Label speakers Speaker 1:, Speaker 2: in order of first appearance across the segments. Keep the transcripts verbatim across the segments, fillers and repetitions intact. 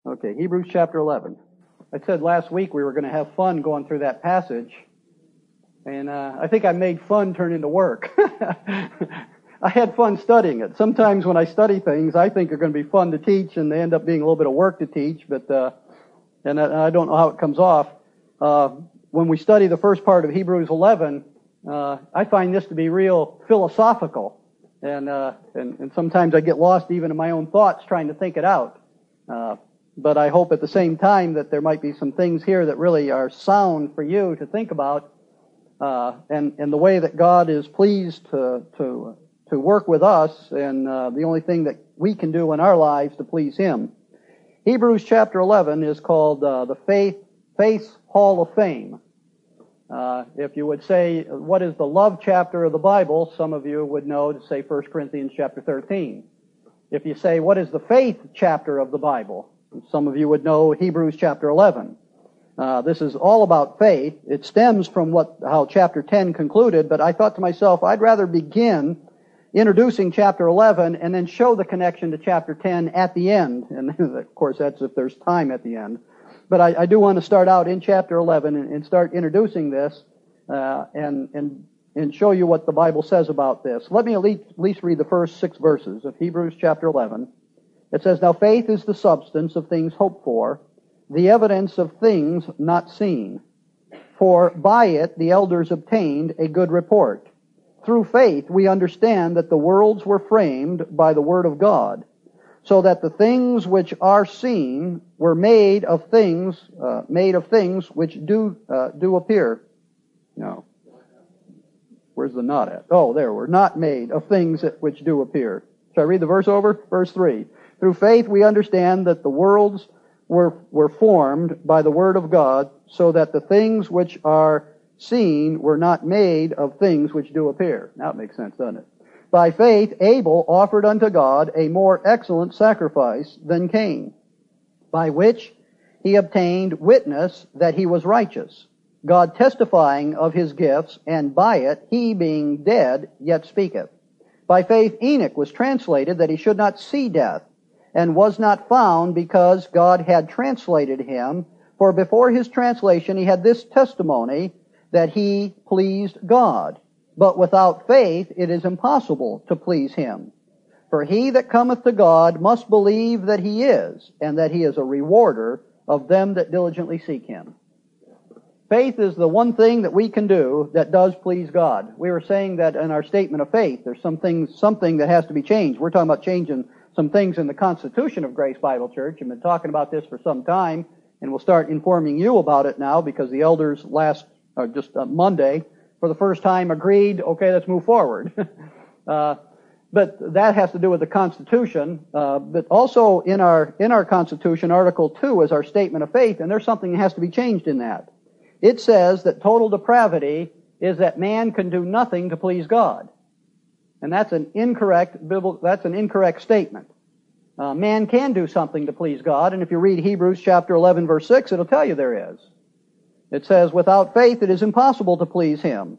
Speaker 1: Okay, Hebrews chapter eleven. I said last week we were going to have fun going through that passage, and uh, I think I made fun turn into work. I had fun studying it. Sometimes when I study things, I think they're going to be fun to teach, and they end up being a little bit of work to teach, but uh, and I, I don't know how it comes off. Uh, when we study the first part of Hebrews eleven, uh, I find this to be real philosophical, and, uh, and and sometimes I get lost even in my own thoughts trying to think it out. Uh, But I hope at the same time that there might be some things here that really are sound for you to think about, uh, and, and the way that God is pleased to to to work with us, and uh, the only thing that we can do in our lives to please Him. Hebrews chapter eleven is called uh, the Faith Faith Hall of Fame. Uh, if you would say, what is the love chapter of the Bible, some of you would know to say First Corinthians chapter thirteen. If you say, what is the faith chapter of the Bible, some of you would know Hebrews chapter eleven. Uh, this is all about faith. It stems from what how chapter ten concluded, but I thought to myself, I'd rather begin introducing chapter eleven and then show the connection to chapter ten at the end. And of course, that's if there's time at the end. But I, I do want to start out in chapter eleven and, and start introducing this uh, and, and, and show you what the Bible says about this. Let me at least, at least read the first six verses of Hebrews chapter eleven. It says, "Now faith is the substance of things hoped for, the evidence of things not seen. For by it the elders obtained a good report. Through faith we understand that the worlds were framed by the word of God, so that the things which are seen were made of things, uh, made of things which do uh, do appear." No. Where's the not at? Oh, there. We're not made of things that, which do appear. Shall I read the verse over? Verse three. "Through faith we understand that the worlds were, were formed by the word of God, so that the things which are seen were not made of things which do appear." Now it makes sense, doesn't it? "By faith Abel offered unto God a more excellent sacrifice than Cain, by which he obtained witness that he was righteous, God testifying of his gifts, and by it he being dead yet speaketh. By faith Enoch was translated that he should not see death, and was not found because God had translated him. For before his translation he had this testimony, that he pleased God. But without faith it is impossible to please him. For he that cometh to God must believe that he is, and that he is a rewarder of them that diligently seek him." Faith is the one thing that we can do that does please God. We were saying that in our statement of faith, there's some things, something that has to be changed. We're talking about changing some things in the Constitution of Grace Bible Church. I've been talking about this for some time, and we'll start informing you about it now because the elders last, or just uh, Monday, for the first time agreed, okay, let's move forward. uh, but that has to do with the Constitution. Uh, but also in our in our Constitution, Article two is our statement of faith, and there's something that has to be changed in that. It says that total depravity is that man can do nothing to please God. And that's an incorrect biblical, that's an incorrect statement. Uh, man can do something to please God, and if you read Hebrews chapter eleven verse six, it'll tell you there is. It says, "Without faith it is impossible to please him."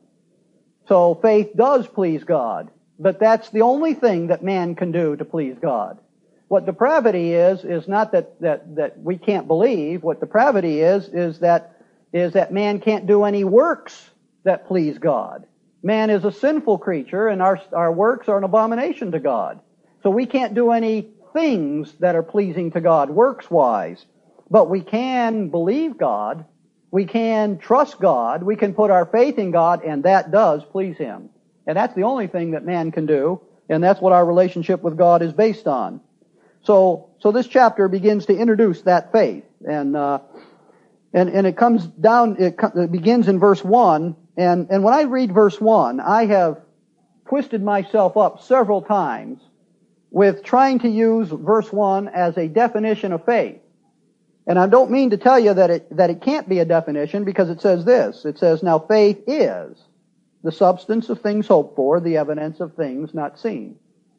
Speaker 1: So faith does please God, but that's the only thing that man can do to please God. What depravity is, is not that, that, that we can't believe. What depravity is, is that, is that man can't do any works that please God. Man is a sinful creature, and our, our works are an abomination to God. So we can't do any things that are pleasing to God works-wise. But we can believe God, we can trust God, we can put our faith in God, and that does please Him. And that's the only thing that man can do, and that's what our relationship with God is based on. So, so this chapter begins to introduce that faith. And, uh, and, and it comes down, it, it begins in verse one. And, and when I read verse one, I have twisted myself up several times with trying to use verse one as a definition of faith. And I don't mean to tell you that it, that it can't be a definition, because it says this. It says, "Now faith is the substance of things hoped for, the evidence of things not seen."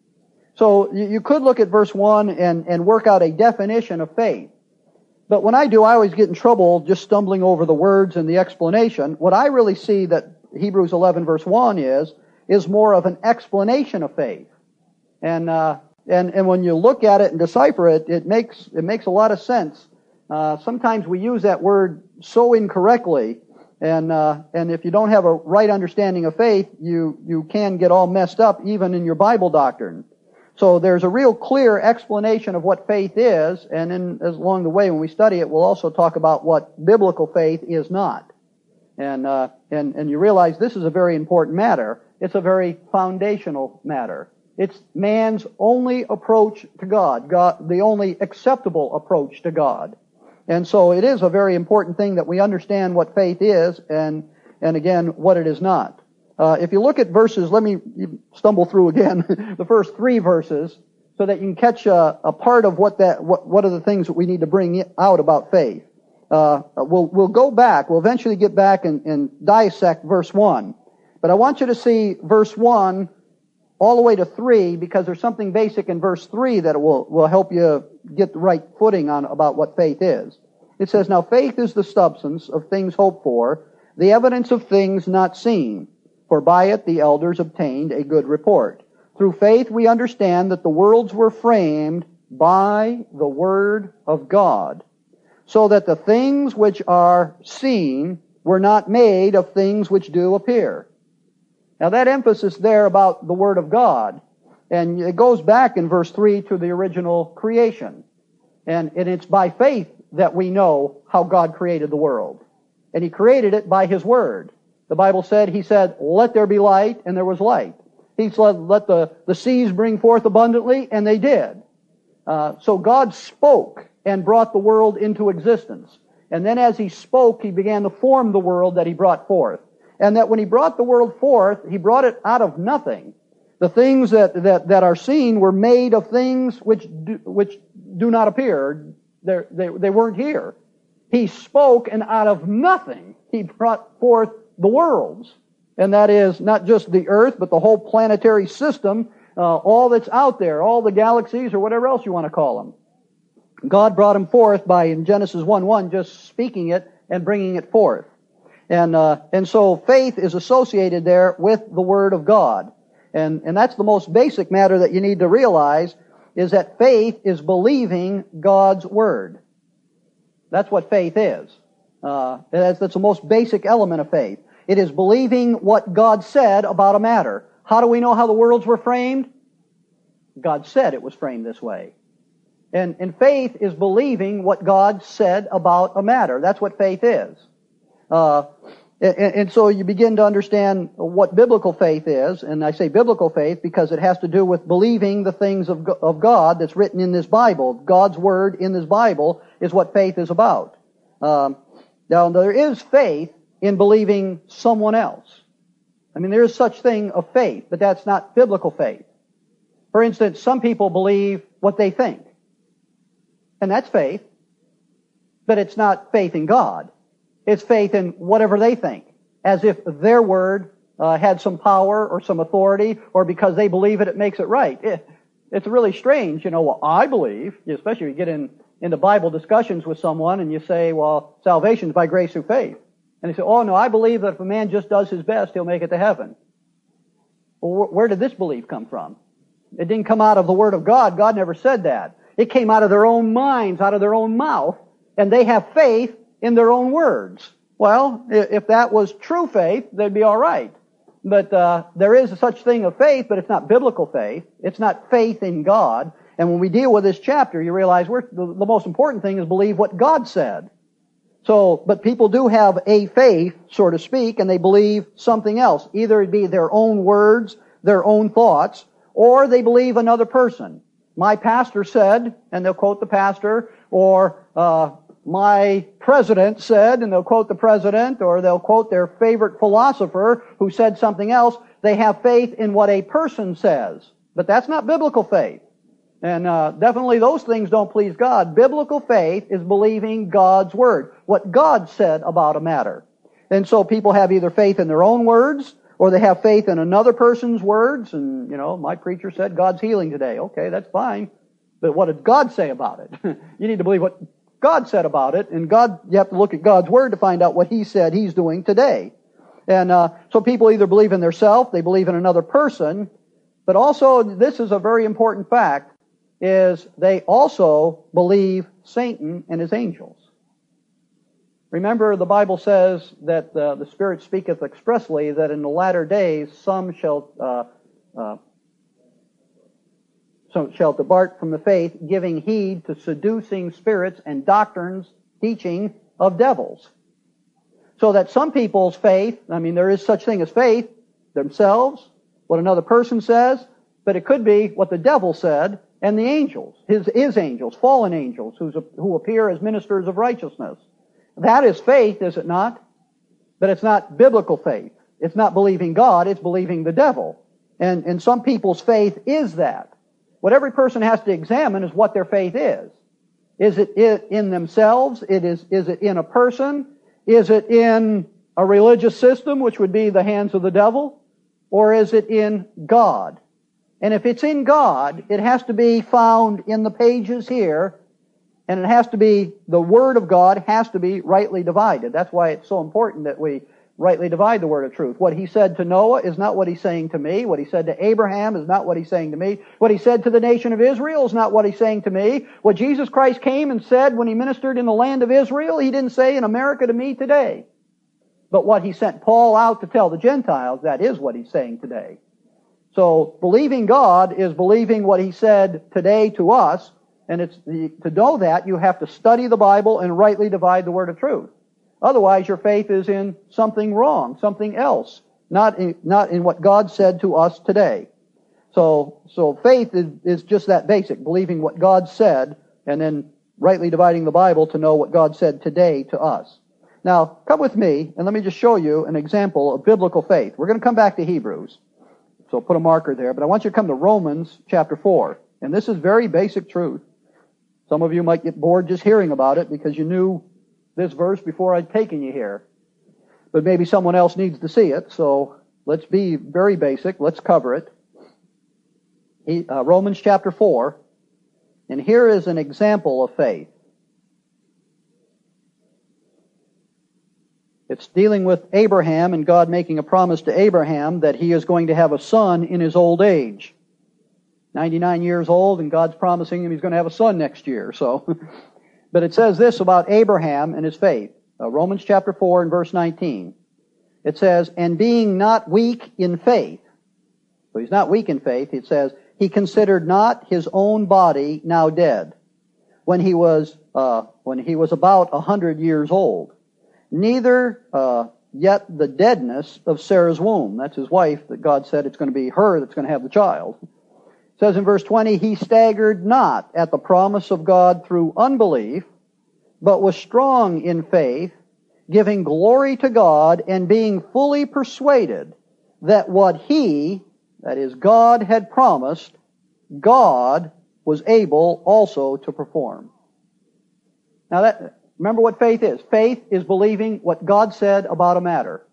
Speaker 1: So you, you could look at verse one and, and work out a definition of faith. But when I do, I always get in trouble just stumbling over the words and the explanation. What I really see that Hebrews eleven verse one is, is more of an explanation of faith. And uh, And and when you look at it and decipher it, it makes it makes a lot of sense. Uh, sometimes we use that word so incorrectly, and uh, and if you don't have a right understanding of faith, you you can get all messed up even in your Bible doctrine. So there's a real clear explanation of what faith is, and then as along the way when we study it, we'll also talk about what biblical faith is not. And uh, and and you realize this is a very important matter. It's a very foundational matter. It's man's only approach to God, God, the only acceptable approach to God. And so it is a very important thing that we understand what faith is, and and again what it is not. Uh, if you look at verses, let me stumble through again the first three verses, so that you can catch a, a part of what that what what are the things that we need to bring out about faith. Uh, we'll we'll go back. We'll eventually get back and, and dissect verse one, but I want you to see verse one all the way to three, because there's something basic in verse three that will will help you get the right footing on about what faith is. It says, "Now faith is the substance of things hoped for, the evidence of things not seen. For by it the elders obtained a good report. Through faith we understand that the worlds were framed by the word of God, so that the things which are seen were not made of things which do appear." Now that emphasis there about the word of God, and it goes back in verse three to the original creation. And, and it's by faith that we know how God created the world. And He created it by His word. The Bible said, He said, "Let there be light," and there was light. He said, "Let the, the seas bring forth abundantly," and they did. Uh, so God spoke and brought the world into existence. And then as He spoke, He began to form the world that He brought forth. And that when He brought the world forth, He brought it out of nothing. The things that, that, that are seen were made of things which do, which do not appear. They're, they, they weren't here. He spoke, and out of nothing, He brought forth the worlds. And that is not just the earth, but the whole planetary system, uh, all that's out there, all the galaxies or whatever else you want to call them. God brought them forth by, in Genesis one one, just speaking it and bringing it forth. And uh, and so faith is associated there with the Word of God. And, and that's the most basic matter that you need to realize, is that faith is believing God's Word. That's what faith is. Uh, that's, that's the most basic element of faith. It is believing what God said about a matter. How do we know how the worlds were framed? God said it was framed this way. And, and faith is believing what God said about a matter. That's what faith is. Uh, and, and so you begin to understand what biblical faith is. And I say biblical faith because it has to do with believing the things of, of God that's written in this Bible. God's Word in this Bible is what faith is about. Um, now, there is faith in believing someone else. I mean, there is such thing of faith, but that's not biblical faith. For instance, some people believe what they think. And that's faith. But it's not faith in God. It's faith in whatever they think. As if their word uh, had some power or some authority, or because they believe it, it makes it right. It, it's really strange, you know, well, I believe, especially if you get in into Bible discussions with someone and you say, well, salvation is by grace through faith. And they say, oh no, I believe that if a man just does his best, he'll make it to heaven. Well, where did this belief come from? It didn't come out of the Word of God. God never said that. It came out of their own minds, out of their own mouth, and they have faith in their own words. Well, if that was true faith, they'd be all right. But uh, there is such thing of faith, but it's not biblical faith. It's not faith in God. And when we deal with this chapter, you realize we're, the, the most important thing is believe what God said. So, but people do have a faith, so to speak, and they believe something else. Either it be their own words, their own thoughts, or they believe another person. My pastor said, and they'll quote the pastor, or uh, my president said, and they'll quote the president, or they'll quote their favorite philosopher who said something else. They have faith in what a person says. But that's not biblical faith. And uh, definitely those things don't please God. Biblical faith is believing God's Word, what God said about a matter. And so people have either faith in their own words, or they have faith in another person's words. And, you know, my preacher said God's healing today. Okay, that's fine. But what did God say about it? You need to believe what God said about it. And God, you have to look at God's Word to find out what He said He's doing today. And uh, so people either believe in theirself, they believe in another person. But also, this is a very important fact. is they also believe Satan and his angels. Remember, the Bible says that uh, the Spirit speaketh expressly that in the latter days some shall uh, uh, some shall depart from the faith, giving heed to seducing spirits and doctrines, teaching of devils. So that some people's faith, I mean, there is such thing as faith themselves, what another person says, but it could be what the devil said and the angels, his, his angels, fallen angels, who's, who appear as ministers of righteousness. That is faith, is it not? But it's not biblical faith. It's not believing God, it's believing the devil. And, and some people's faith is that. What every person has to examine is what their faith is. Is it in themselves? It is, is it in a person? Is it in a religious system, which would be the hands of the devil? Or is it in God? And if it's in God, it has to be found in the pages here, and it has to be, the Word of God has to be rightly divided. That's why it's so important that we rightly divide the word of truth. What he said to Noah is not what he's saying to me. What he said to Abraham is not what he's saying to me. What he said to the nation of Israel is not what he's saying to me. What Jesus Christ came and said when he ministered in the land of Israel, he didn't say in America to me today. But what he sent Paul out to tell the Gentiles, that is what he's saying today. So believing God is believing what he said today to us, and it's the, to know that you have to study the Bible and rightly divide the word of truth. Otherwise, your faith is in something wrong, something else, not in, not in what God said to us today. So, so faith is, is just that basic, believing what God said and then rightly dividing the Bible to know what God said today to us. Now, come with me and let me just show you an example of biblical faith. We're going to come back to Hebrews, so put a marker there, but I want you to come to Romans chapter four. And this is very basic truth. Some of you might get bored just hearing about it because you knew this verse before I'd taken you here. But maybe someone else needs to see it, so let's be very basic. Let's cover it. He, uh, Romans chapter four. And here is an example of faith. It's dealing with Abraham and God making a promise to Abraham that he is going to have a son in his old age. ninety-nine years old, and God's promising him he's going to have a son next year. So, but it says this about Abraham and his faith. Uh, Romans chapter four and verse nineteen. It says, and being not weak in faith. So he's not weak in faith. It says, he considered not his own body now dead, when he was uh, when he was about a hundred years old. Neither uh, yet the deadness of Sarah's womb. That's his wife that God said it's going to be her that's going to have the child. It says in verse twenty, he staggered not at the promise of God through unbelief, but was strong in faith, giving glory to God and being fully persuaded that what he, that is God, had promised, God was able also to perform. Now that, remember what faith is. Faith is believing what God said about a matter.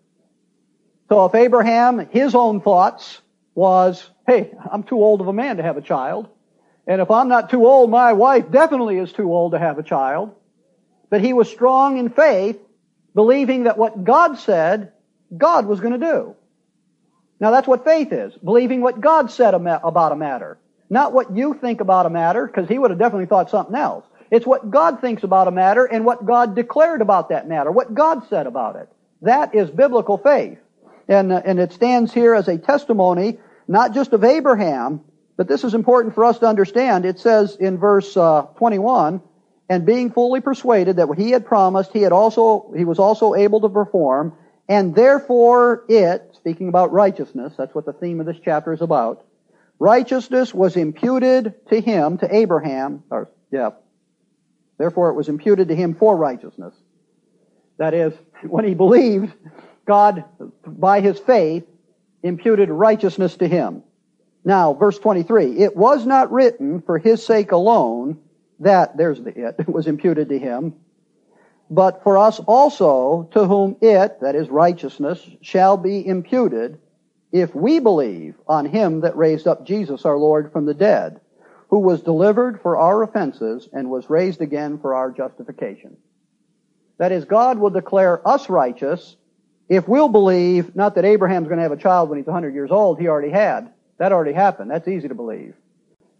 Speaker 1: So if Abraham, his own thoughts was, hey, I'm too old of a man to have a child. And if I'm not too old, my wife definitely is too old to have a child. But he was strong in faith, believing that what God said, God was going to do. Now that's what faith is, believing what God said about a matter. Not what you think about a matter, because he would have definitely thought something else. It's what God thinks about a matter and what God declared about that matter, what God said about it. That is biblical faith. And, uh, and it stands here as a testimony, not just of Abraham, but this is important for us to understand. It says in verse uh, twenty-one, and being fully persuaded that what he had promised, he had also, he was also able to perform, and therefore it, speaking about righteousness, that's what the theme of this chapter is about, righteousness was imputed to him, to Abraham, or, yeah, therefore it was imputed to him for righteousness. That is, when he believed, God, by his faith, imputed righteousness to him. Now, verse twenty-three, it was not written for his sake alone that, there's the it, was imputed to him, but for us also, to whom it, that is righteousness, shall be imputed, if we believe on him that raised up Jesus our Lord from the dead, who was delivered for our offenses and was raised again for our justification. That is, God will declare us righteous if we'll believe, not that Abraham's going to have a child when he's one hundred years old, he already had. That already happened. That's easy to believe.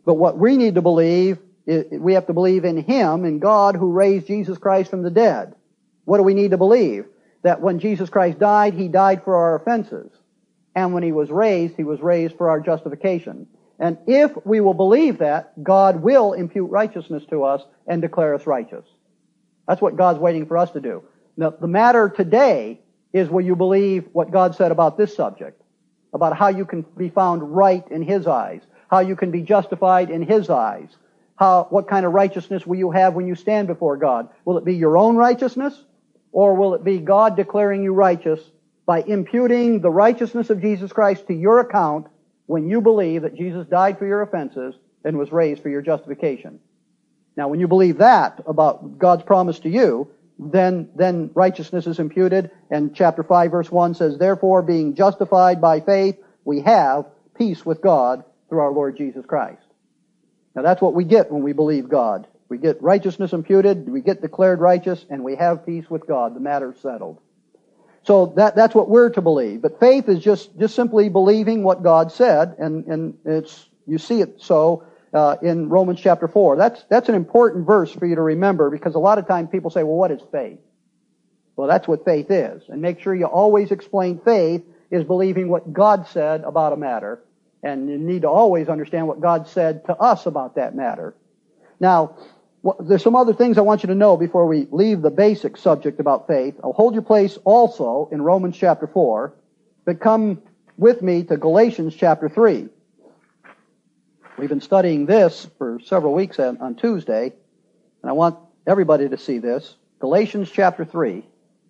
Speaker 1: But what we need to believe, is we have to believe in Him, in God who raised Jesus Christ from the dead. What do we need to believe? That when Jesus Christ died, He died for our offenses. And when He was raised, He was raised for our justification. And if we will believe that, God will impute righteousness to us and declare us righteous. That's what God's waiting for us to do. Now, the matter today is, will you believe what God said about this subject? About how you can be found right in His eyes. How you can be justified in His eyes. How, what kind of righteousness will you have when you stand before God? Will it be your own righteousness? Or will it be God declaring you righteous by imputing the righteousness of Jesus Christ to your account when you believe that Jesus died for your offenses and was raised for your justification? Now, when you believe that about God's promise to you, then, then righteousness is imputed, and chapter five verse one says, therefore, being justified by faith, we have peace with God through our Lord Jesus Christ. Now that's what we get when we believe God. We get righteousness imputed, we get declared righteous, and we have peace with God. The matter's settled. So that, that's what we're to believe. But faith is just, just simply believing what God said, and, and it's, you see it so uh, in Romans chapter four. That's, that's an important verse for you to remember, because a lot of times people say, well, what is faith? Well, that's what faith is. And make sure you always explain faith is believing what God said about a matter. And you need to always understand what God said to us about that matter. Now, there's some other things I want you to know before we leave the basic subject about faith. I'll hold your place also in Romans chapter four, but come with me to Galatians chapter three. We've been studying this for several weeks on, on Tuesday, and I want everybody to see this. Galatians chapter three.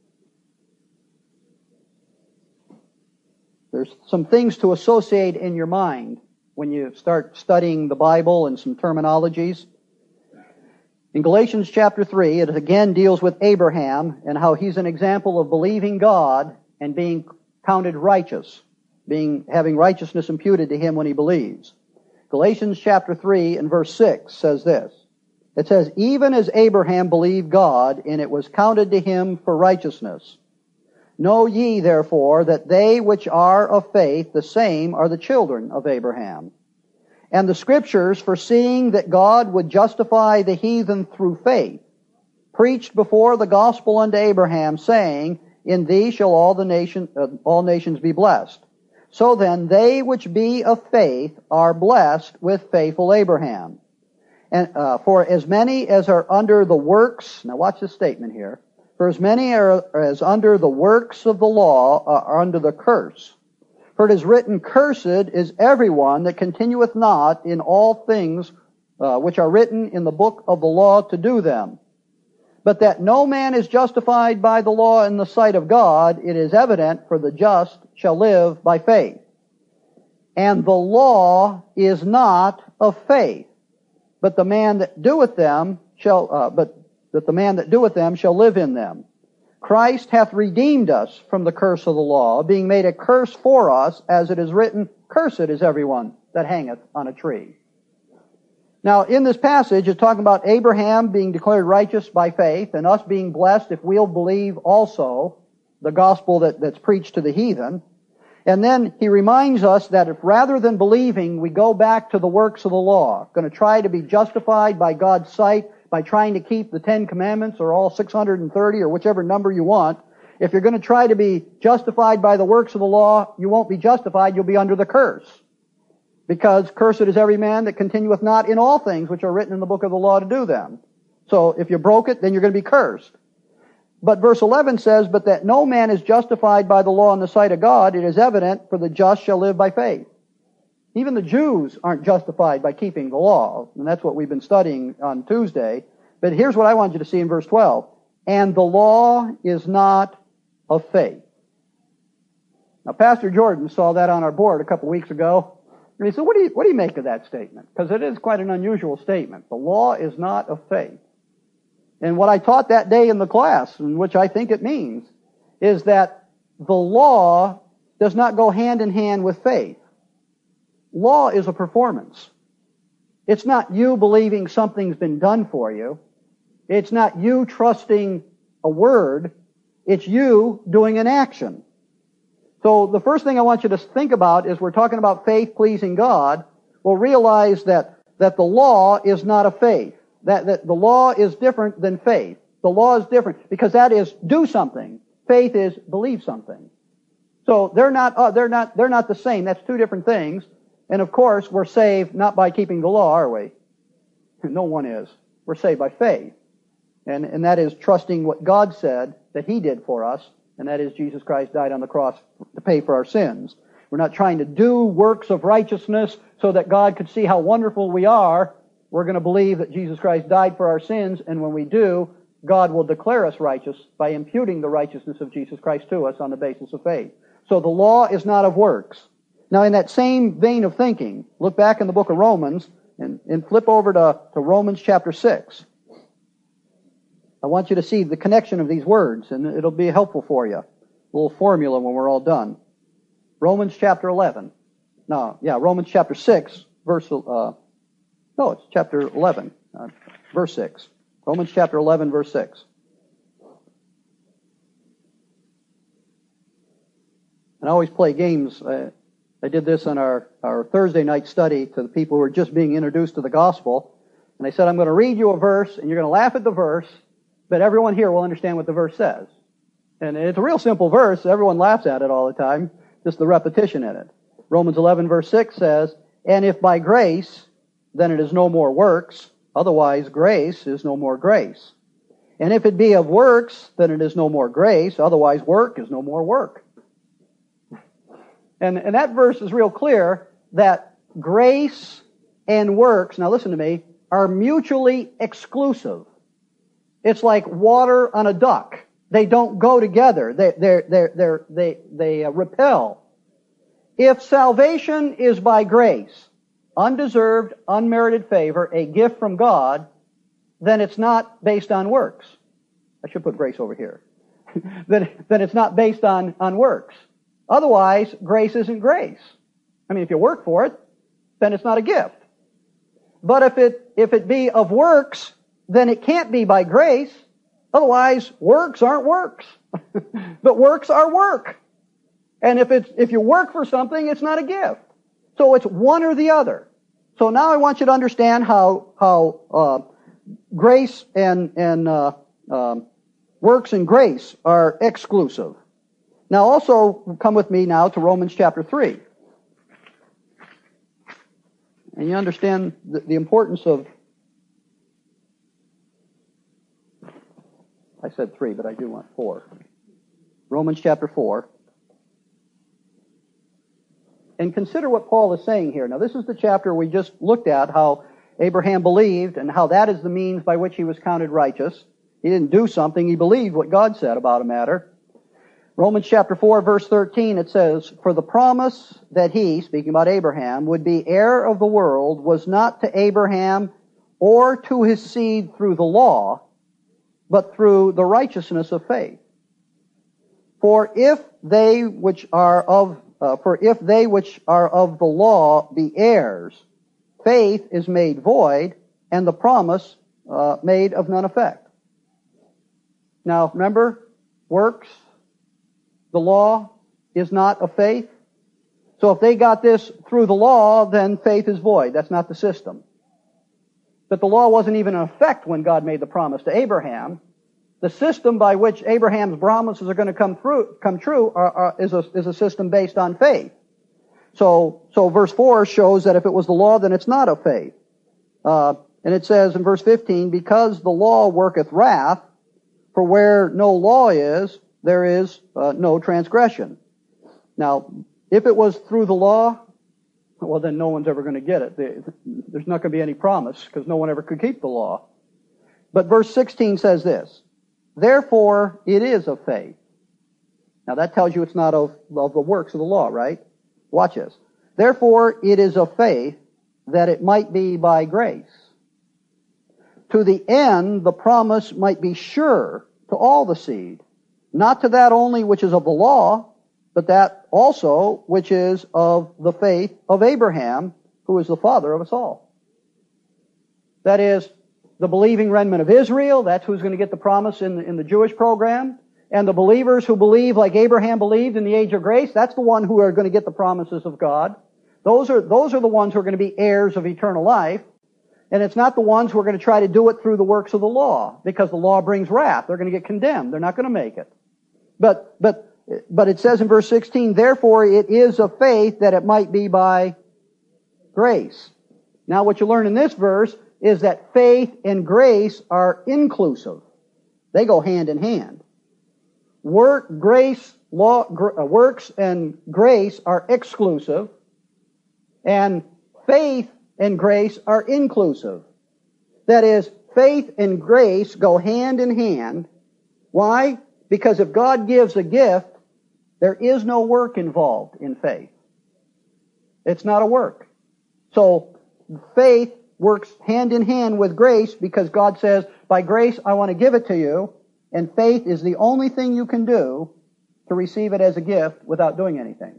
Speaker 1: There's some things to associate in your mind when you start studying the Bible and some terminologies. In Galatians chapter three, it again deals with Abraham and how he's an example of believing God and being counted righteous, being having righteousness imputed to him when he believes. Galatians chapter three and verse six says this. It says, even as Abraham believed God, and it was counted to him for righteousness. Know ye therefore that they which are of faith, the same are the children of Abraham. And the Scriptures, foreseeing that God would justify the heathen through faith, preached before the gospel unto Abraham, saying, in thee shall all the nation, uh, all nations be blessed. So then, they which be of faith are blessed with faithful Abraham. And uh, for as many as are under the works, now watch this statement here. For as many are as under the works of the law are under the curse. For it is written, cursed is everyone that continueth not in all things uh, which are written in the book of the law to do them. But that no man is justified by the law in the sight of God, it is evident, for the just shall live by faith. And the law is not of faith, but the man that doeth them shall, uh, but that the man that doeth them shall live in them. Christ hath redeemed us from the curse of the law, being made a curse for us, as it is written, cursed is everyone that hangeth on a tree. Now, in this passage, it's talking about Abraham being declared righteous by faith, and us being blessed if we'll believe also the gospel that, that's preached to the heathen. And then he reminds us that if rather than believing, we go back to the works of the law, going to try to be justified by God's sight, by trying to keep the Ten Commandments or all six hundred thirty or whichever number you want. If you're going to try to be justified by the works of the law, you won't be justified, you'll be under the curse. Because cursed is every man that continueth not in all things which are written in the book of the law to do them. So if you broke it, then you're going to be cursed. But verse eleven says, but that no man is justified by the law in the sight of God, it is evident, for the just shall live by faith. Even the Jews aren't justified by keeping the law, and that's what we've been studying on Tuesday. But here's what I want you to see in verse twelve. And the law is not of faith. Now, Pastor Jordan saw that on our board a couple weeks ago, and he said, what do you, what do you make of that statement? Because it is quite an unusual statement. The law is not of faith. And what I taught that day in the class, and which I think it means, is that the law does not go hand in hand with faith. Law is a performance. It's not you believing something's been done for you. It's not you trusting a word. It's you doing an action. So the first thing I want you to think about is we're talking about faith pleasing God. We'll realize that that the law is not of faith. That, that the law is different than faith. The law is different because that is do something. Faith is believe something. So they're not, uh, they're not, they're not the same. That's two different things. And of course, we're saved not by keeping the law, are we? No one is. We're saved by faith. And, and that is trusting what God said that He did for us. And that is Jesus Christ died on the cross to pay for our sins. We're not trying to do works of righteousness so that God could see how wonderful we are. We're going to believe that Jesus Christ died for our sins, and when we do, God will declare us righteous by imputing the righteousness of Jesus Christ to us on the basis of faith. So the law is not of works. Now in that same vein of thinking, look back in the book of Romans and, and flip over to, to Romans chapter six. I want you to see the connection of these words, and it'll be helpful for you. A little formula when we're all done. Romans chapter eleven. No, yeah, Romans chapter six, verse, uh, no, it's chapter eleven, uh, verse six. Romans chapter eleven, verse six. And I always play games. Uh, I did this on our, our Thursday night study to the people who are just being introduced to the gospel. And I said, I'm going to read you a verse, and you're going to laugh at the verse, but everyone here will understand what the verse says. And it's a real simple verse. Everyone laughs at it all the time, just the repetition in it. Romans eleven, verse six says, and if by grace, then it is no more works. Otherwise, grace is no more grace. And if it be of works, then it is no more grace. Otherwise, work is no more work. And, and that verse is real clear that grace and works, now listen to me, are mutually exclusive. It's like water on a duck. They don't go together. They, they're, they're, they're, they, they uh, repel. If salvation is by grace, undeserved, unmerited favor, a gift from God, then it's not based on works. I should put grace over here. then, then it's not based on, on works. Otherwise, grace isn't grace. I mean, if you work for it, then it's not a gift. But if it, if it be of works, then it can't be by grace. Otherwise, works aren't works. But works are work. And if it's, if you work for something, it's not a gift. So it's one or the other. So now I want you to understand how, how, uh, grace and, and, uh, um, works and grace are exclusive. Now also, come with me now to Romans chapter three. And you understand the, the importance of, I said three, but I do want four. Romans chapter four. And consider what Paul is saying here. Now this is the chapter we just looked at, how Abraham believed and how that is the means by which he was counted righteous. He didn't do something, he believed what God said about a matter. Romans chapter four, verse thirteen, it says, for the promise that he, speaking about Abraham, would be heir of the world was not to Abraham or to his seed through the law, but through the righteousness of faith. For if they which are of, uh, for if they which are of the law be heirs, faith is made void, and the promise uh, made of none effect. Now, remember, works, the law is not of faith. So if they got this through the law, then faith is void. That's not the system. But the law wasn't even in effect when God made the promise to Abraham. The system by which Abraham's promises are going to come through, come true, are, are, is a is a system based on faith. So, so verse four shows that if it was the law, then it's not of faith. Uh, and it says in verse fifteen, because the law worketh wrath, for where no law is, there is uh, no transgression. Now, if it was through the law, well, then no one's ever going to get it. There's not going to be any promise because no one ever could keep the law. But verse sixteen says this, therefore it is of faith. Now that tells you it's not of, of the works of the law, right? Watch this. Therefore it is of faith that it might be by grace, to the end the promise might be sure to all the seed, not to that only which is of the law, but that also which is of the faith of Abraham, who is the father of us all. That is, the believing remnant of Israel, that's who's going to get the promise in the, in the Jewish program. And the believers who believe like Abraham believed in the age of grace, that's the one who are going to get the promises of God. Those are, those are the ones who are going to be heirs of eternal life. And it's not the ones who are going to try to do it through the works of the law, because the law brings wrath. They're going to get condemned. They're not going to make it. But, but, but it says in verse sixteen, therefore it is of faith that it might be by grace. Now what you learn in this verse is that faith and grace are inclusive. They go hand in hand. Work, grace, law, gr- uh, works and grace are exclusive, and faith and grace are inclusive. That is, faith and grace go hand in hand. Why? Because if God gives a gift, there is no work involved in faith. It's not a work. So, faith works hand in hand with grace because God says, by grace I want to give it to you, and faith is the only thing you can do to receive it as a gift without doing anything.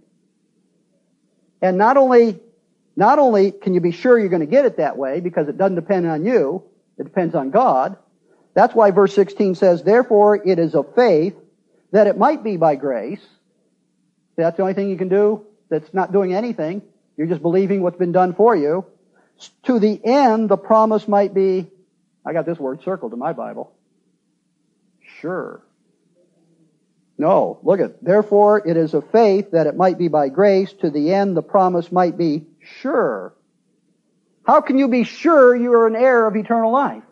Speaker 1: And not only Not only can you be sure you're going to get it that way, because it doesn't depend on you, it depends on God. That's why verse sixteen says, therefore it is of faith that it might be by grace. That's the only thing you can do that's not doing anything. You're just believing what's been done for you. To the end the promise might be, I got this word circled in my Bible, sure. No, look at, therefore it is of faith that it might be by grace, to the end the promise might be sure. How can you be sure you are an heir of eternal life?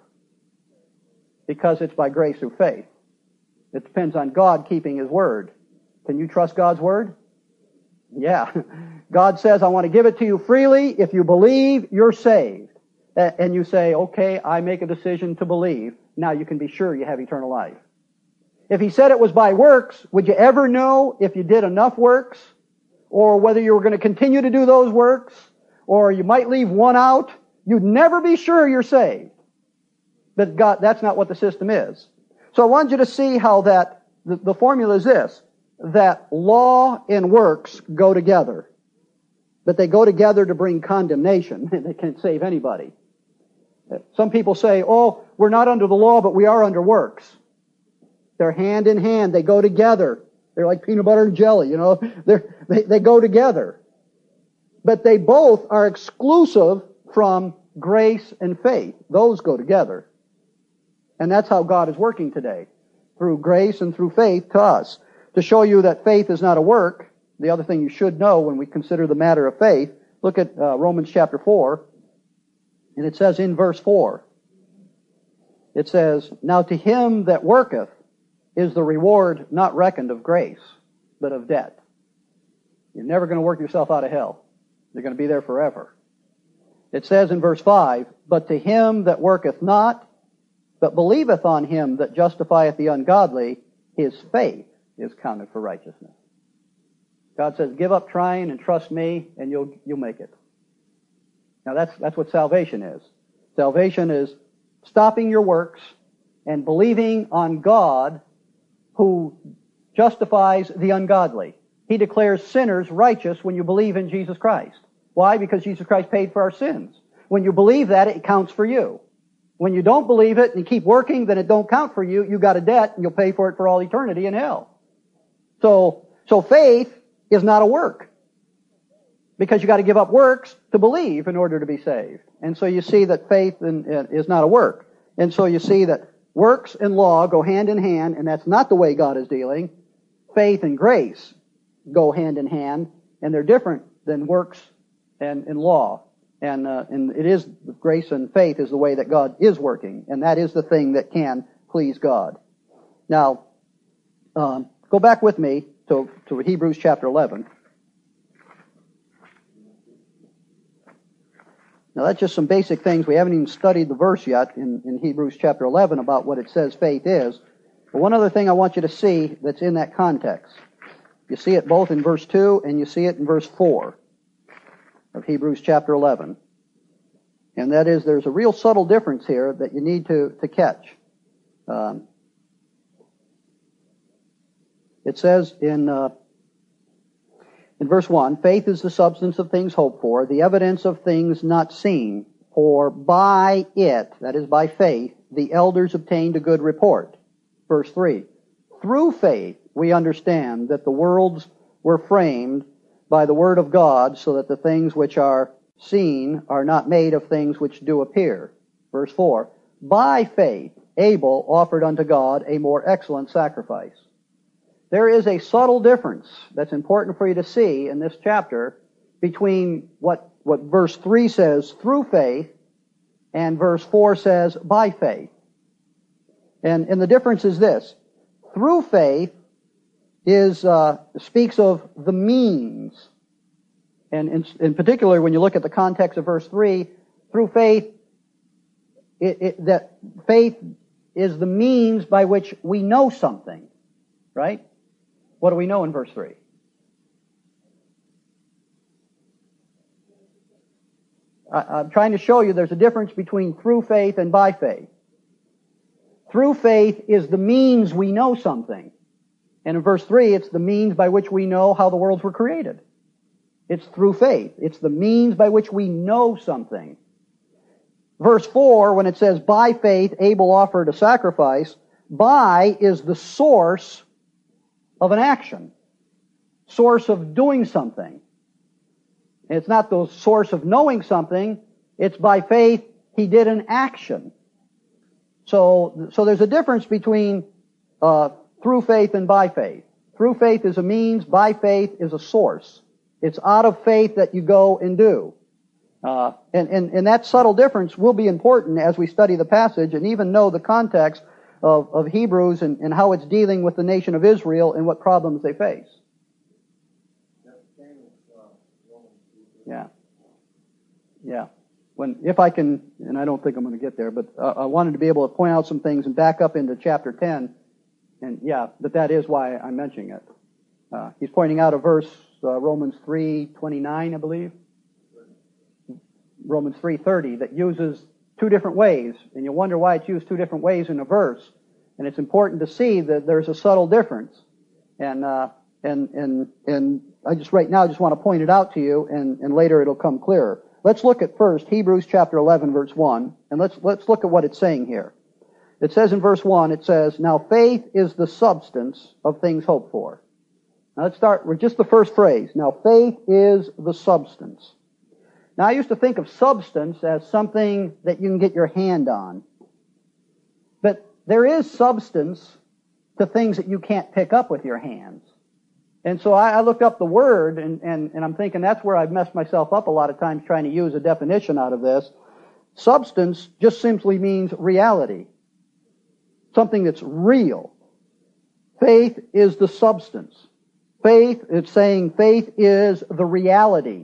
Speaker 1: Because it's by grace through faith. It depends on God keeping His word. Can you trust God's word? Yeah. God says, I want to give it to you freely. If you believe, you're saved. And you say, okay, I make a decision to believe. Now you can be sure you have eternal life. If He said it was by works, would you ever know if you did enough works? Or whether you were going to continue to do those works? Or you might leave one out? You'd never be sure you're saved. But God, that's not what the system is. So I want you to see how that, the, the formula is this, that law and works go together. But they go together to bring condemnation. They can't save anybody. Some people say, oh, we're not under the law, but we are under works. They're hand in hand. They go together. They're like peanut butter and jelly, you know. They're, they they go together. But they both are exclusive from grace and faith. Those go together. And that's how God is working today. Through grace and through faith to us. To show you that faith is not a work, the other thing you should know when we consider the matter of faith, look at uh, Romans chapter four. And it says in verse four, it says, now to him that worketh is the reward not reckoned of grace, but of debt. You're never going to work yourself out of hell. You're going to be there forever. It says in verse five, but to him that worketh not, but believeth on him that justifieth the ungodly, his faith is counted for righteousness. God says, give up trying and trust me, and you'll you'll make it. Now that's that's what salvation is. Salvation is stopping your works and believing on God who justifies the ungodly. He declares sinners righteous when you believe in Jesus Christ. Why? Because Jesus Christ paid for our sins. When you believe that, it counts for you. When you don't believe it and you keep working, then it don't count for you. You got a debt and you'll pay for it for all eternity in hell. So, so faith is not a work. Because you got to give up works to believe in order to be saved. And so you see that faith is not a work. And so you see that works and law go hand in hand, and that's not the way God is dealing. Faith and grace go hand in hand, and they're different than works and, and law. And, uh, and it is, grace and faith is the way that God is working, and that is the thing that can please God. Now, um, go back with me to, to Hebrews chapter eleven. Now that's just some basic things. We haven't even studied the verse yet in, in Hebrews chapter eleven about what it says faith is. But one other thing I want you to see that's in that context. You see it both in verse two and you see it in verse four of Hebrews chapter eleven. And that is, there's a real subtle difference here that you need to, to catch. Um, it says in... Uh, In verse one, faith is the substance of things hoped for, the evidence of things not seen. For by it, that is by faith, the elders obtained a good report. Verse three, through faith we understand that the worlds were framed by the word of God, so that the things which are seen are not made of things which do appear. Verse four, by faith Abel offered unto God a more excellent sacrifice. There is a subtle difference that's important for you to see in this chapter between what, what verse three says, through faith, and verse four says, by faith. And, and the difference is this. Through faith is uh, speaks of the means. And in, in particular, when you look at the context of verse three, through faith, it, it, that faith is the means by which we know something. Right? What do we know in verse three? I, I'm trying to show you there's a difference between through faith and by faith. Through faith is the means we know something. And in verse three, it's the means by which we know how the worlds were created. It's through faith. It's the means by which we know something. Verse four, when it says, by faith Abel offered a sacrifice, by is the source of an action. Source of doing something. It's not the source of knowing something. It's by faith he did an action. So, so there's a difference between uh, through faith and by faith. Through faith is a means, by faith is a source. It's out of faith that you go and do. Uh, and, and, and that subtle difference will be important as we study the passage and even know the context of, of Hebrews and, and how it's dealing with the nation of Israel and what problems they face. Yeah. Yeah. When, if I can, and I don't think I'm going to get there, but uh, I wanted to be able to point out some things and back up into chapter ten. And yeah, but that is why I'm mentioning it. Uh, he's pointing out a verse, uh, Romans three twenty-nine, I believe. Romans three thirty, that uses two different ways. And you wonder why it's used two different ways in a verse. And it's important to see that there's a subtle difference. And, uh, and, and, and I just right now just want to point it out to you, and, and later it'll come clearer. Let's look at first Hebrews chapter eleven, verse one, and let's, let's look at what it's saying here. It says in verse one, it says, now faith is the substance of things hoped for. Now let's start with just the first phrase. Now faith is the substance. Now I used to think of substance as something that you can get your hand on. But there is substance to things that you can't pick up with your hands. And so I, I looked up the word, and, and, and I'm thinking that's where I've messed myself up a lot of times trying to use a definition out of this. Substance just simply means reality. Something that's real. Faith is the substance. Faith, it's saying faith is the reality.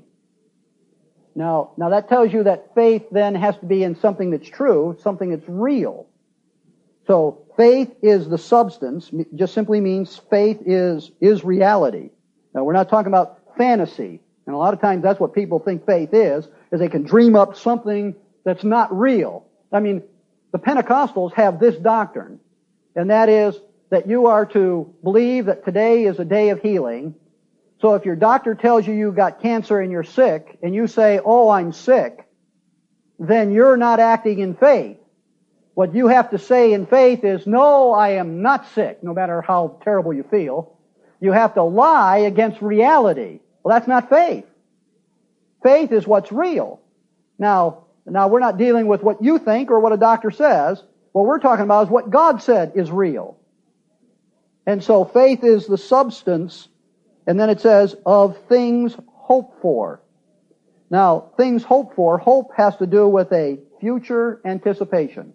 Speaker 1: Now, now that tells you that faith then has to be in something that's true, something that's real. So faith is the substance, just simply means faith is, is reality. Now we're not talking about fantasy. And a lot of times that's what people think faith is, is they can dream up something that's not real. I mean, the Pentecostals have this doctrine, and that is that you are to believe that today is a day of healing. So if your doctor tells you you've got cancer and you're sick, and you say, oh, I'm sick, then you're not acting in faith. What you have to say in faith is, no, I am not sick, no matter how terrible you feel. You have to lie against reality. Well, that's not faith. Faith is what's real. Now, now we're not dealing with what you think or what a doctor says. What we're talking about is what God said is real. And so faith is the substance, and then it says, of things hoped for. Now, things hoped for, hope has to do with a future anticipation.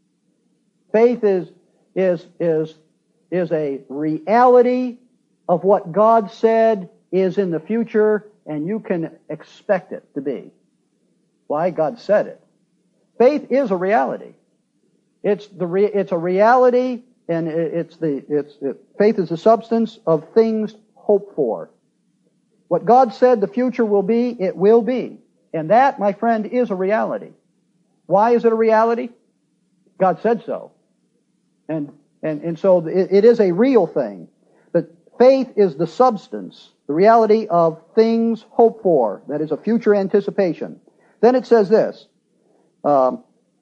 Speaker 1: Faith is, is, is, is a reality of what God said is in the future, and you can expect it to be. Why? God said it. Faith is a reality. It's the re, it's a reality, and it's the it's it, faith is the substance of things hoped for. What God said the future will be, it will be, and that, my friend, is a reality. Why is it a reality? God said so. And, and, and so it, it is a real thing. But faith is the substance, the reality of things hoped for. That is a future anticipation. Then it says this, um,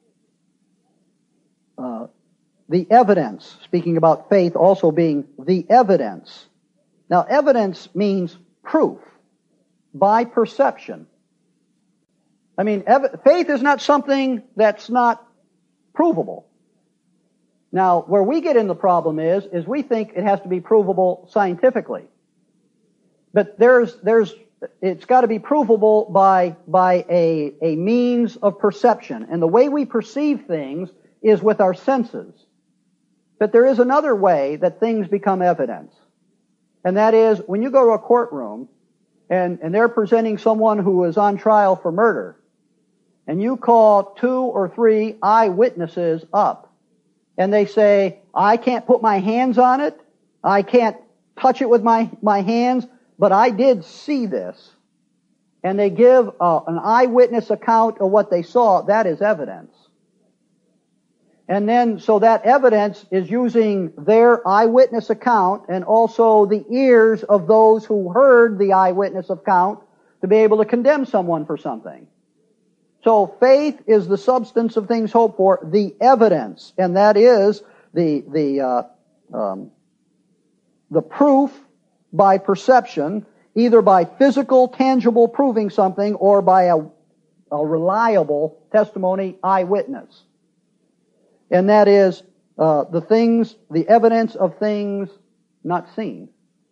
Speaker 1: uh, the evidence, speaking about faith also being the evidence. Now evidence means proof by perception. I mean, ev- faith is not something that's not provable. Now, where we get in the problem is, is we think it has to be provable scientifically. But there's, there's, it's got to be provable by, by a, a means of perception. And the way we perceive things is with our senses. But there is another way that things become evidence. And that is, when you go to a courtroom, and, and they're presenting someone who is on trial for murder, and you call two or three eyewitnesses up, and they say, I can't put my hands on it, I can't touch it with my, my hands, but I did see this. And they give uh, an eyewitness account of what they saw, that is evidence. And then, so that evidence is using their eyewitness account and also the ears of those who heard the eyewitness account to be able to condemn someone for something. So faith is the substance of things hoped for, the evidence, and that is the the uh, um, the proof by perception, either by physical, tangible proving something, or by a, a reliable testimony eyewitness. And that is uh, the things, the evidence of things not seen.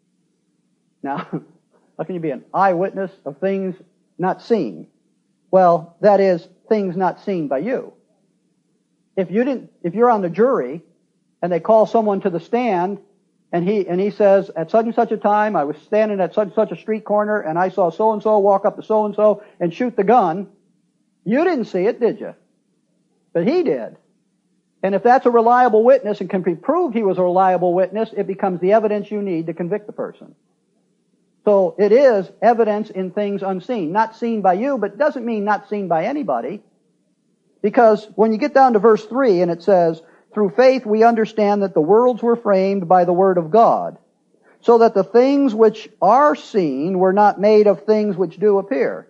Speaker 1: Now, how can you be an eyewitness of things not seen? Well, that is things not seen by you. If you didn't, if you're on the jury and they call someone to the stand and he and he says, at such and such a time I was standing at such and such a street corner and I saw so and so walk up to so and so and shoot the gun, you didn't see it, did you? But he did. And if that's a reliable witness and can be proved he was a reliable witness, it becomes the evidence you need to convict the person. So it is evidence in things unseen. Not seen by you, but it doesn't mean not seen by anybody. Because when you get down to verse three and it says, through faith we understand that the worlds were framed by the word of God, so that the things which are seen were not made of things which do appear.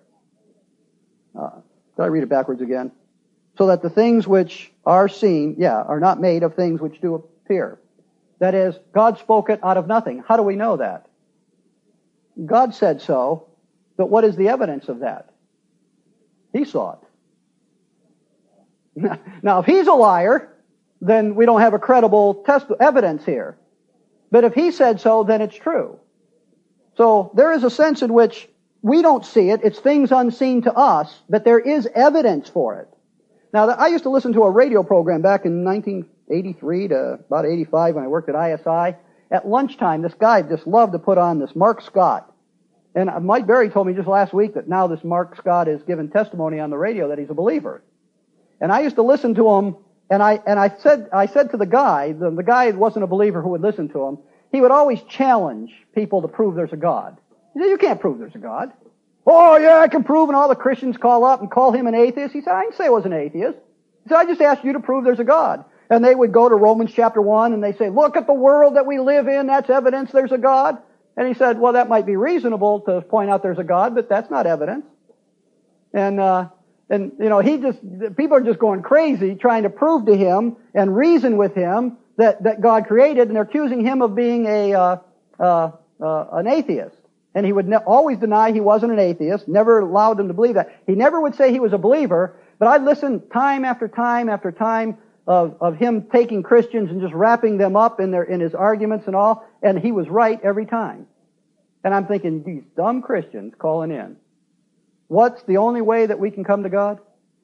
Speaker 1: Uh, did I read it backwards again? So that the things which are seen, yeah, are not made of things which do appear. That is, God spoke it out of nothing. How do we know that? God said so, but what is the evidence of that? He saw it. Now, if he's a liar, then we don't have a credible test evidence here. But if he said so, then it's true. So there is a sense in which we don't see it. It's things unseen to us, but there is evidence for it. Now, I used to listen to a radio program back in nineteen eighty-three to about eighty-five when I worked at I S I. At lunchtime, this guy just loved to put on this Mark Scott. And Mike Berry told me just last week that now this Mark Scott is giving testimony on the radio that he's a believer. And I used to listen to him, and I and I said I said to the guy, the, the guy wasn't a believer who would listen to him, he would always challenge people to prove there's a God. He said, you can't prove there's a God. Oh, yeah, I can prove, and all the Christians call up and call him an atheist. He said, I didn't say I was an atheist. He said, I just asked you to prove there's a God. And they would go to Romans chapter one, and they say, look at the world that we live in, that's evidence there's a God. And he said, well, that might be reasonable to point out there's a God, but that's not evidence. And, uh, and, you know, he just, people are just going crazy trying to prove to him and reason with him that, that God created, and they're accusing him of being a, uh, uh, uh, an atheist. And he would ne- always deny he wasn't an atheist, never allowed them to believe that. He never would say he was a believer, but I'd listen time after time after time of, of him taking Christians and just wrapping them up in their, in his arguments and all, and he was right every time. And I'm thinking, these dumb Christians calling in. What's the only way that we can come to God?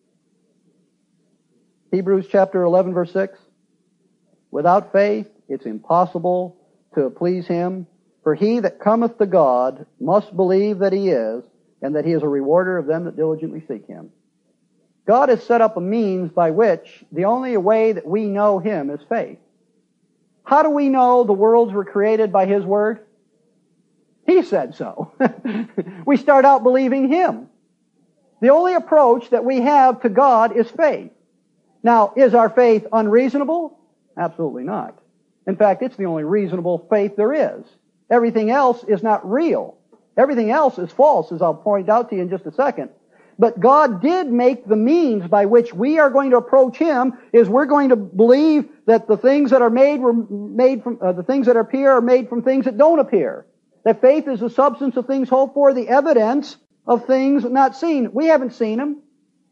Speaker 1: Hebrews chapter eleven verse six. Without faith, it's impossible to please Him. For he that cometh to God must believe that He is, and that He is a rewarder of them that diligently seek Him. God has set up a means by which the only way that we know Him is faith. How do we know the worlds were created by His Word? He said so. We start out believing Him. The only approach that we have to God is faith. Now, is our faith unreasonable? Absolutely not. In fact, it's the only reasonable faith there is. Everything else is not real. Everything else is false, as I'll point out to you in just a second. But God did make the means by which we are going to approach Him, is we're going to believe that the things that are made were made from, uh, the things that appear are made from things that don't appear. That faith is the substance of things hoped for, the evidence of things not seen. We haven't seen Him.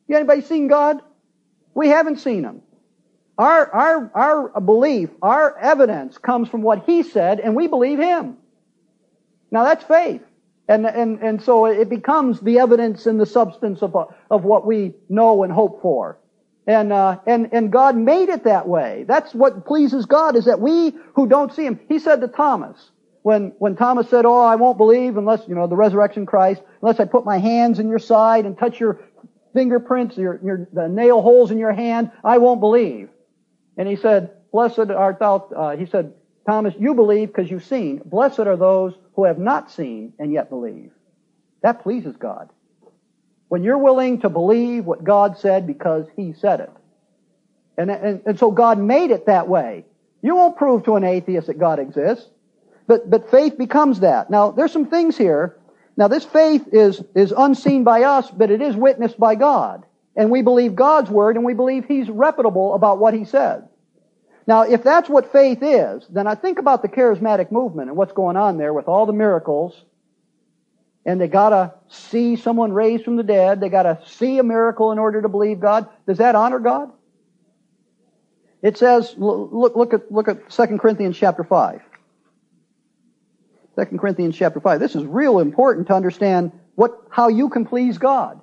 Speaker 1: Anybody seen God? We haven't seen Him. Our, our, our belief, our evidence comes from what He said, and we believe Him. Now that's faith. And, and, and so it becomes the evidence and the substance of, of what we know and hope for. And, uh, and, and God made it that way. That's what pleases God, is that we who don't see Him. He said to Thomas, when, when Thomas said, oh, I won't believe unless, you know, the resurrection Christ, unless I put my hands in your side and touch your fingerprints, your, your, the nail holes in your hand, I won't believe. And He said, blessed art thou, uh, He said, Thomas, you believe because you've seen. Blessed are those who have not seen and yet believe. That pleases God. When you're willing to believe what God said because He said it. And, and, and so God made it that way. You won't prove to an atheist that God exists. But, but faith becomes that. Now, there's some things here. Now, this faith is, is unseen by us, but it is witnessed by God. And we believe God's word, and we believe He's reputable about what He said. Now, if that's what faith is, then I think about the charismatic movement and what's going on there with all the miracles. And they gotta see someone raised from the dead. They gotta see a miracle in order to believe God. Does that honor God? It says, look, look at, look at Second Corinthians chapter five. Second Corinthians chapter five. This is real important to understand what, how you can please God.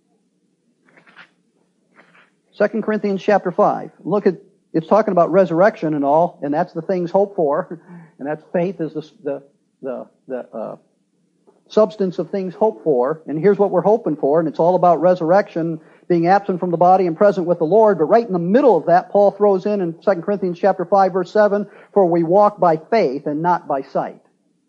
Speaker 1: Second Corinthians chapter five. Look at, it's talking about resurrection and all, and that's the things hoped for, and that's faith is the, the, the, the uh, substance of things hoped for, and here's what we're hoping for, and it's all about resurrection, being absent from the body and present with the Lord. But right in the middle of that, Paul throws in in Second Corinthians chapter five, verse seven, for we walk by faith and not by sight.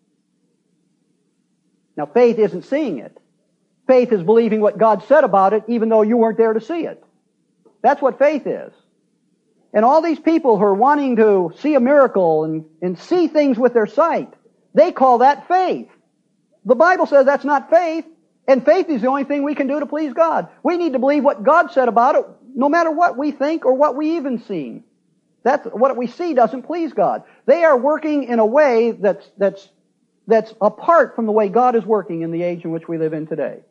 Speaker 1: Now, faith isn't seeing it. Faith is believing what God said about it, even though you weren't there to see it. That's what faith is. And all these people who are wanting to see a miracle and, and see things with their sight, they call that faith. The Bible says that's not faith, and faith is the only thing we can do to please God. We need to believe what God said about it, no matter what we think or what we even see. That's what we see doesn't please God. They are working in a way that's that's that's apart from the way God is working in the age in which we live in today.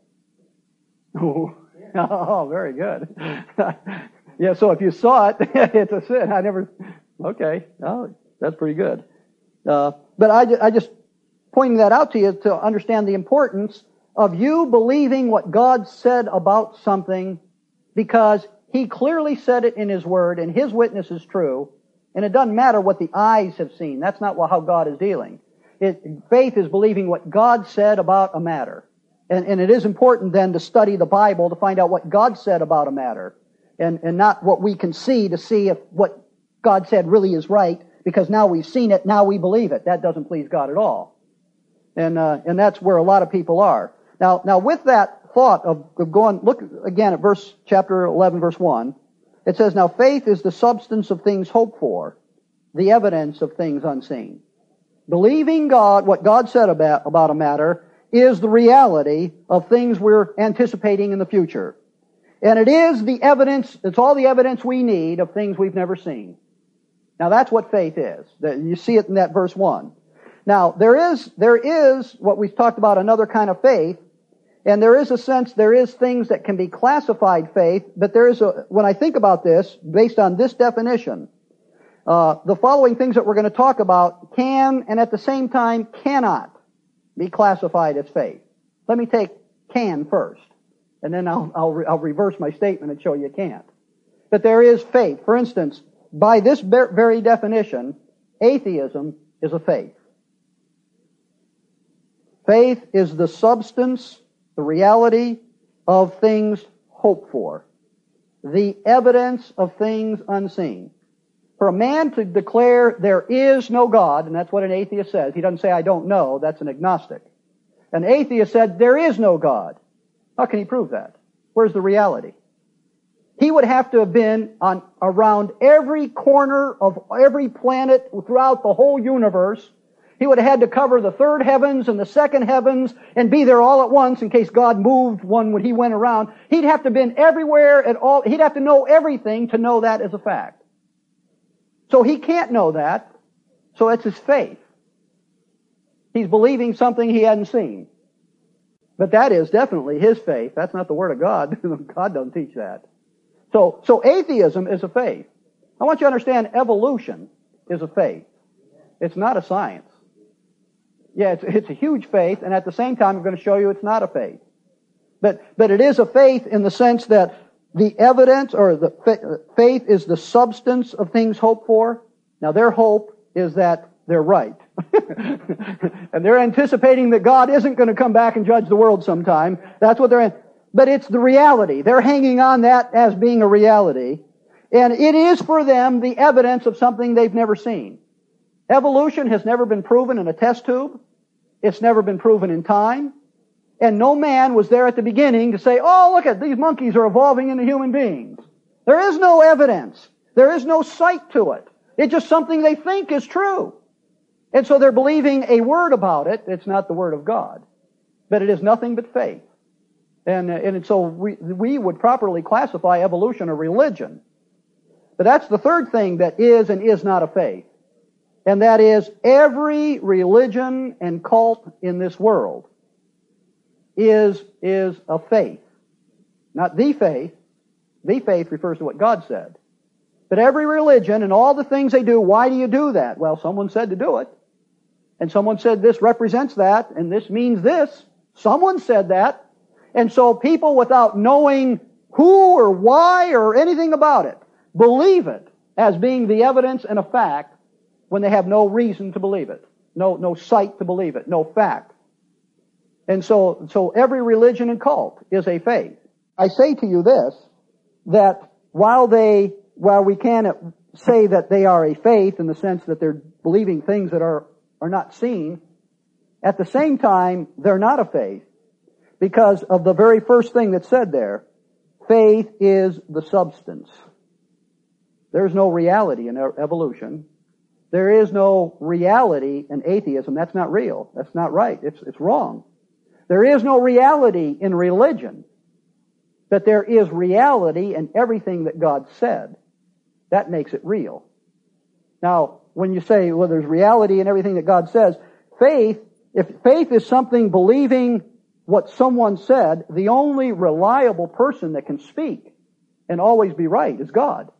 Speaker 1: Oh, oh very good. Yeah, so if you saw it, it's a sin. I never, okay, oh, that's pretty good. Uh, but I, I just pointing that out to you to understand the importance of you believing what God said about something because He clearly said it in His Word and His witness is true, and it doesn't matter what the eyes have seen. That's not how God is dealing. It, faith is believing what God said about a matter. And, and it is important then to study the Bible to find out what God said about a matter. And, and not what we can see to see if what God said really is right, because now we've seen it, now we believe it. That doesn't please God at all. And, uh, and that's where a lot of people are. Now, now with that thought of, of going, look again at verse, chapter eleven, verse one. It says, now faith is the substance of things hoped for, the evidence of things unseen. Believing God, what God said about, about a matter, is the reality of things we're anticipating in the future. And it is the evidence, it's all the evidence we need of things we've never seen. Now that's what faith is. You see it in that verse one. Now there is, there is what we've talked about, another kind of faith, and there is a sense, there is things that can be classified faith, but there is a, when I think about this, based on this definition, uh, the following things that we're going to talk about can, and at the same time cannot be classified as faith. Let me take can first. And then I'll, I'll, re- I'll reverse my statement and show you can't. But there is faith. For instance, by this very definition, atheism is a faith. Faith is the substance, the reality of things hoped for. The evidence of things unseen. For a man to declare there is no God, and that's what an atheist says. He doesn't say I don't know, that's an agnostic. An atheist said there is no God. How can he prove that? Where's the reality? He would have to have been on around every corner of every planet throughout the whole universe. He would have had to cover the third heavens and the second heavens and be there all at once in case God moved one when He went around. He'd have to have been everywhere at all. He'd have to know everything to know that as a fact. So he can't know that. So it's his faith. He's believing something he hadn't seen. But that is definitely his faith. That's not the Word of God. God doesn't teach that. So, so atheism is a faith. I want you to understand evolution is a faith. It's not a science. Yeah, it's, it's a huge faith, and at the same time I'm going to show you it's not a faith. But, but it is a faith in the sense that the evidence, or the fa- faith is the substance of things hoped for. Now their hope is that they're right. And they're anticipating that God isn't going to come back and judge the world sometime. That's what they're in. But it's the reality. They're hanging on that as being a reality. And it is for them the evidence of something they've never seen. Evolution has never been proven in a test tube. It's never been proven in time. And no man was there at the beginning to say, oh, look at these monkeys are evolving into human beings. There is no evidence. There is no sight to it. It's just something they think is true. And so they're believing a word about it. It's not the Word of God. But it is nothing but faith. And, and so we, we would properly classify evolution a religion. But that's the third thing that is and is not a faith. And that is every religion and cult in this world is, is a faith. Not the faith. The faith refers to what God said. But every religion and all the things they do, why do you do that? Well, someone said to do it. And someone said this represents that, and this means this. Someone said that. And so people, without knowing who or why or anything about it, believe it as being the evidence and a fact when they have no reason to believe it. No, no sight to believe it. No fact. And so, so every religion and cult is a faith. I say to you this, that while they, while we can say that they are a faith in the sense that they're believing things that are, are not seen, at the same time, they're not a faith because of the very first thing that's said there. Faith is the substance. There's no reality in evolution. There is no reality in atheism. That's not real. That's not right. It's, it's wrong. There is no reality in religion. But there is reality in everything that God said. That makes it real. Now, when you say, well, there's reality in everything that God says, faith, if faith is something believing what someone said, the only reliable person that can speak and always be right is God.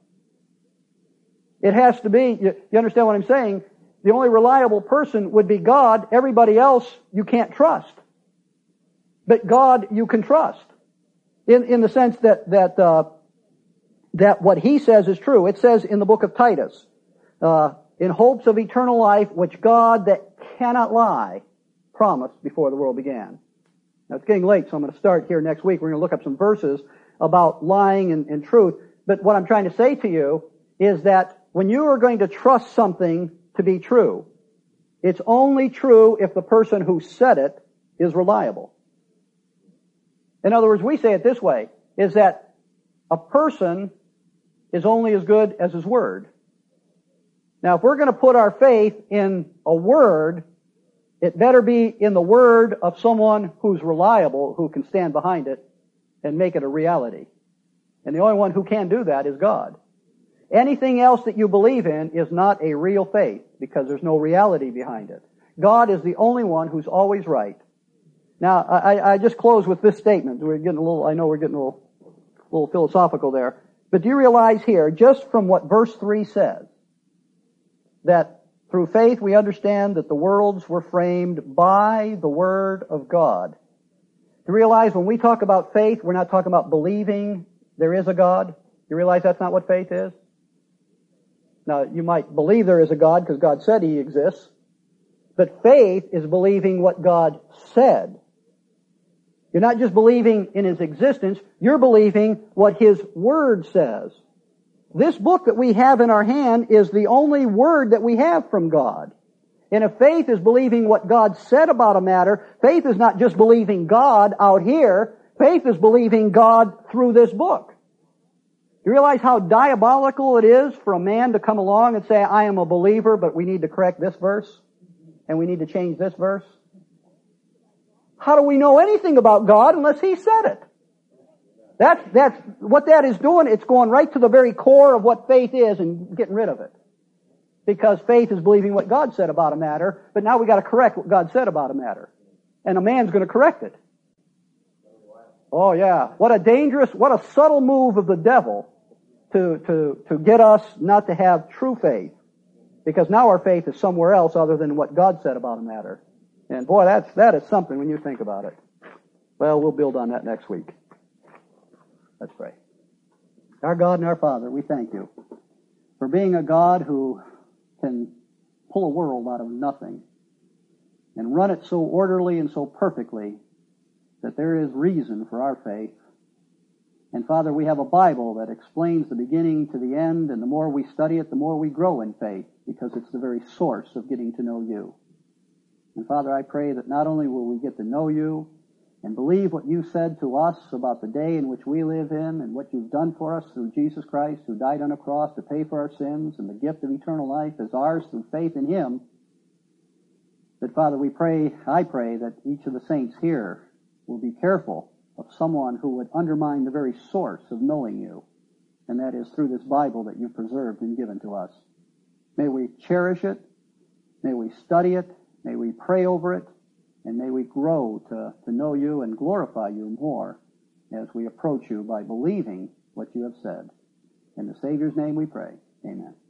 Speaker 1: It has to be, you, you understand what I'm saying? The only reliable person would be God. Everybody else you can't trust. But God you can trust. In, in the sense that, that, uh, that what He says is true. It says in the book of Titus, uh, in hopes of eternal life, which God that cannot lie promised before the world began. Now it's getting late, so I'm going to start here next week. We're going to look up some verses about lying and, and truth. But what I'm trying to say to you is that when you are going to trust something to be true, it's only true if the person who said it is reliable. In other words, we say it this way, is that a person is only as good as his word. Now, if we're going to put our faith in a word, it better be in the word of someone who's reliable, who can stand behind it and make it a reality. And the only one who can do that is God. Anything else that you believe in is not a real faith because there's no reality behind it. God is the only one who's always right. Now, I, I just close with this statement. We're getting a little, I know we're getting a little, a little philosophical there. But do you realize here, just from what verse three says, that through faith we understand that the worlds were framed by the Word of God. Do you realize when we talk about faith, we're not talking about believing there is a God? You realize that's not what faith is? Now, you might believe there is a God because God said He exists. But faith is believing what God said. You're not just believing in His existence, you're believing what His Word says. This book that we have in our hand is the only Word that we have from God. And if faith is believing what God said about a matter, faith is not just believing God out here, faith is believing God through this book. You realize how diabolical it is for a man to come along and say, I am a believer, but we need to correct this verse, and we need to change this verse? How do we know anything about God unless He said it? That's, that's, what that is doing, it's going right to the very core of what faith is and getting rid of it. Because faith is believing what God said about a matter, but now we got to correct what God said about a matter. And a man's going to correct it. Oh yeah. What a dangerous, what a subtle move of the devil to, to, to get us not to have true faith. Because now our faith is somewhere else other than what God said about a matter. And boy, that's, that is something when you think about it. Well, we'll build on that next week. Let's pray. Our God and our Father, we thank you for being a God who can pull a world out of nothing and run it so orderly and so perfectly that there is reason for our faith. And Father, we have a Bible that explains the beginning to the end, and the more we study it, the more we grow in faith, because it's the very source of getting to know you. And Father, I pray that not only will we get to know you and believe what you said to us about the day in which we live in and what you've done for us through Jesus Christ, who died on a cross to pay for our sins, and the gift of eternal life is ours through faith in him, that Father, we pray, I pray that each of the saints here will be careful of someone who would undermine the very source of knowing you, and that is through this Bible that you've preserved and given to us. May we cherish it, may we study it, may we pray over it, and may we grow to, to know you and glorify you more as we approach you by believing what you have said. In the Savior's name we pray. Amen.